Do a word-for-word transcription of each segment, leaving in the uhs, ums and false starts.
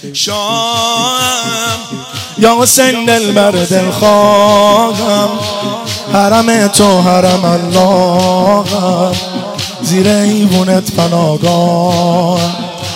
شام یا حسین دلبر دلخواهم، حرم تو حرم اللهم، زیر ایوونت پناهگاهم.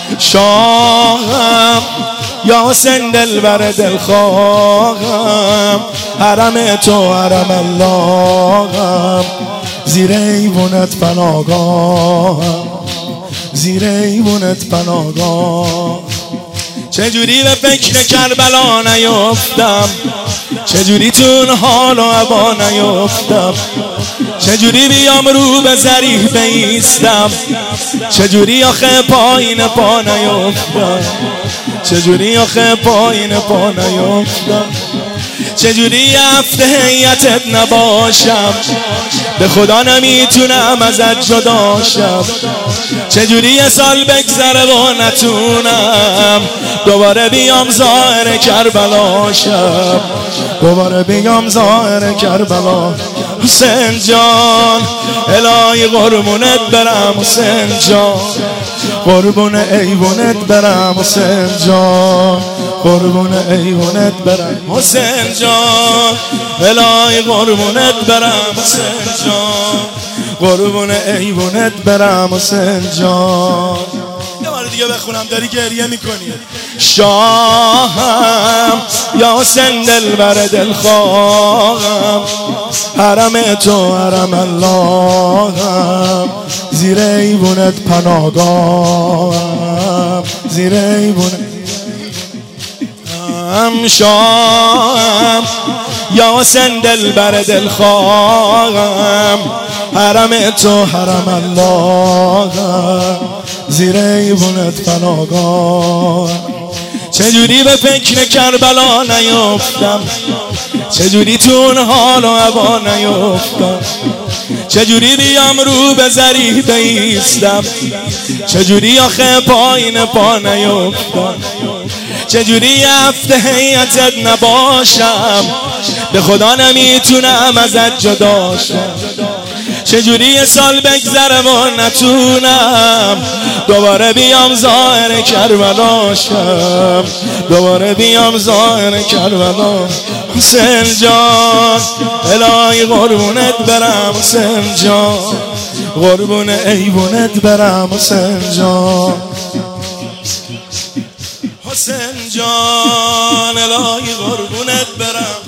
شاهم یا حسین دلبر دلخواهم، حرم تو حرم اللهم، زیر ایوونت پناهگاهم، زیر ایوونت پناهگاهم. چجوری به فکر کربلا نیفتم، چجوری تون حال و هوا نیفتم، چجوری بیام رو به ذریح بیستم، چجوری آخه پایین پا نیفتم، چجوری آخه پایین پا نیفتم، چجوری هفته هیئتت نباشم، به خدا نمیتونم ازت جدا شم، چجوری یه سال بگذره و نتونم دوباره بیام ظاهر کربلا شم، دوباره بیام ظاهر کربلا. حسین جان الهی قربونت برم، حسین جان قربون ایوونت برم، حسین جان قربون ایوونت برم، حسین جان الهی قربونت برم، حسین جان قربون ایوونت برم، حسین جان. یه بار دیگه بخونم، داری گریه میکنی. شاهم یا حسین دلبر دلخواهم، حرم تو حرم اللهم، زیر ایوونت پناهگاهم، زیر ایوونت. شام یا حسین دلبر دلخواهم، حرم تو حرم اللهم، زیر ایوونت پناهگاهم. چجوری به فکر کربلا نیفتم، چجوری تون حال و هوا نیفتم، چجوری بیام رو به ذریح بیستم، چجوری آخه پایین پا نیفتم، چجوری هفته هیئتت نباشم، به خدا نمیتونم ازت جدا شم، چجوری یه سال بگذره و نتونم دوباره بیام ظاهر کربلا شم، دوباره بیام ظاهر کربلا. حسین جان الهی قربونت برم، حسین جان قربون ایوونت برم، حسین جان حسین جان الهی قربونت برم.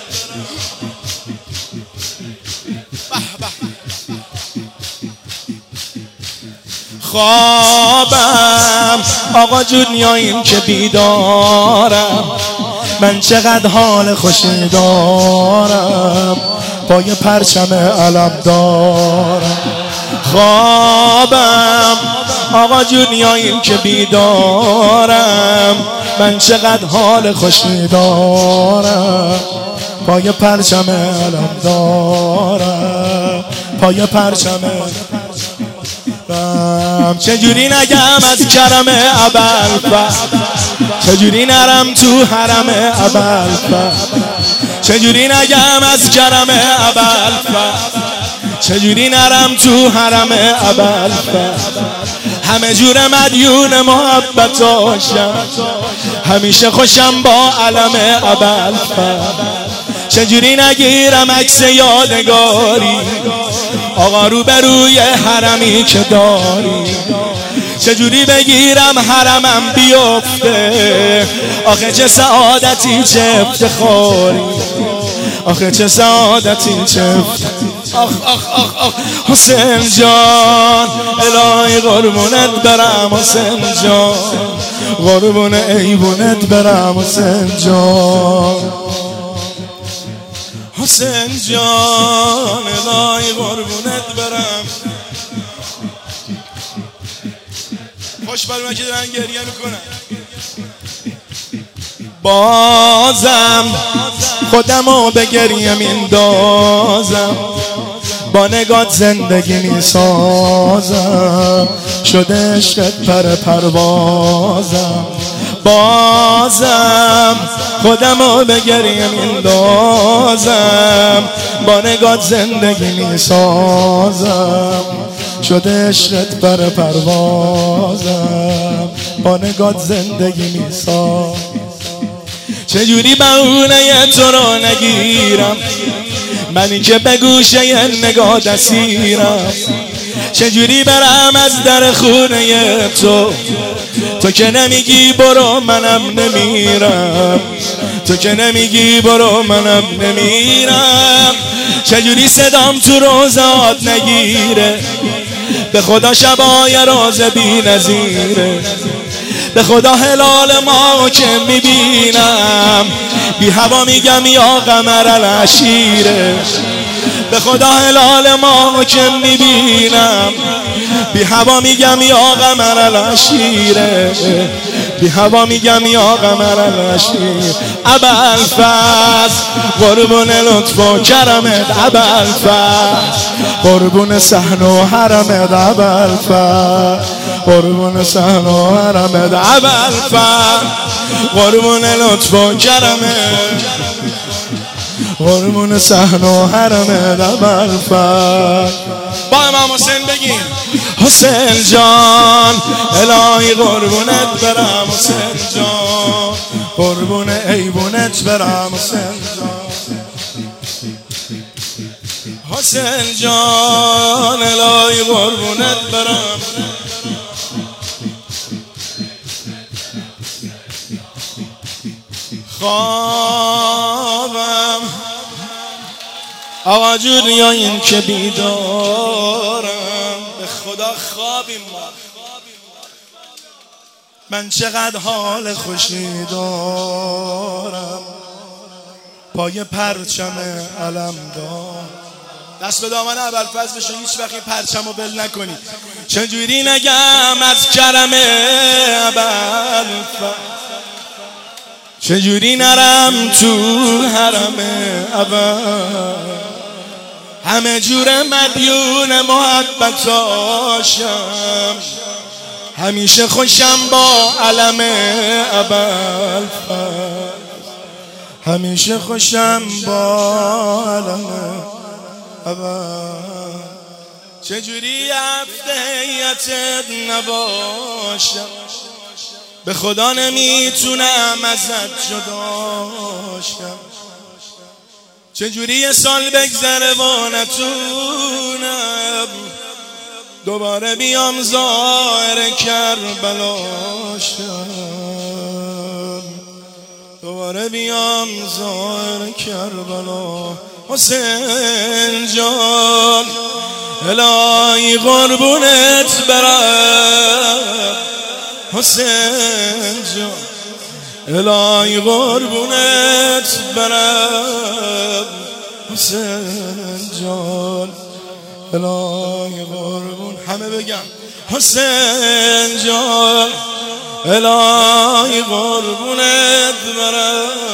خوابم آقا جون یا این که بیدارم، من چقدر حال خوشی دارم، پای پرچم علم دارم. خوابم آقا جون یا این که بیدارم، من چقدر حال خوشی دارم، پای پرچم علم دارم، پای پرچم. چجوری نگم از کرم ابوالفضل، چجوری نرم تو حرم ابوالفضل، چجوری نگم از کرم ابوالفضل، چجوری نرم تو حرم ابوالفضل. همه جور مدیون محبتاشم، همیشه خوشم با علم ابوالفضل. چجوری نگیرم عکس یادگاری آقا رو به روی حرمی که داری، چجوری بگیرم حرمم بیفته، آخه چه سعادتی چه افتخاری، آخه چه سعادتی چه افتخاری. آخ آخ آخ آخ حسین جان الهی قربونت برم، حسین جان قربون ایوونت برم، حسین جان حسین جان الهی قربونت برم. خوش بر من که دارن گریه میکنن. بازم خودمو به گریه میندازم، با نگات زندگی میسازم، شده عشقت پر پروازم. بازم خودمو به گریه میندازم، با نگات زندگی میسازم، شده عشقت پر پروازم. با نگات زندگی میساز. چجوری بهونه تو رو نگیرم، منی که به گوشه نگاه دستیرم. چجوری برم از در خونه تو، تو که نمیگی برو منم نمیرم، تو که نمیگی برو منم نمیرم. چجوری صدام تو روزات نگیره، به خدا شبای روز بی نظیره. به خدا هلال ما که میبینم، بی هوا میگم یا قمر العشیره. به خدا هلال ما که میبینم، بی هوا میگم یا قمر العشیره. بی هوا میگم یا قمر العشیره. ابوالفضل قربون لطف و کرمت، ابوالفضل قربون صحن و حرمت، ابوالفضل قربون صحن و حرمت، ابوالفضل قربون لطف و کرمت، قربون صحن و حرمت، ابوالفضل. با امام حسین بگیم حسین جان الهی قربونت برم، حسین جان قربون ایبونت برم، حسین جان. حسین جان الهی قربونت برم. خوابم آقا جون یا این که بیدارم، به خدا خوابیم ما. من چقدر حال خوشی دارم، پای پرچم علم دارم. دست به دامن ابوالفضل بشو، هیچ وقت این پرچم رو بل نکنی. چجوری نگم از کرم ابوالفضل، چجوری نرم تو حرم اول، همه جور مدیون محبتاشم، همیشه خوشم با علم ابوالفضل، همیشه خوشم با علم ابوالفضل. چجوری هفتهیتت نباشم، به خدا نمیتونم ازت جداشم. چجوری یه سال بگذره و نتونم دوباره بیام ظاهر کربلاشم، دوباره بیام ظاهر کربلا. حسین جان الهی قربونت برم، حسین جان الهی قربونت برم، حسین جان الهی قربون. همه بگم حسین جان الهی قربونت برم.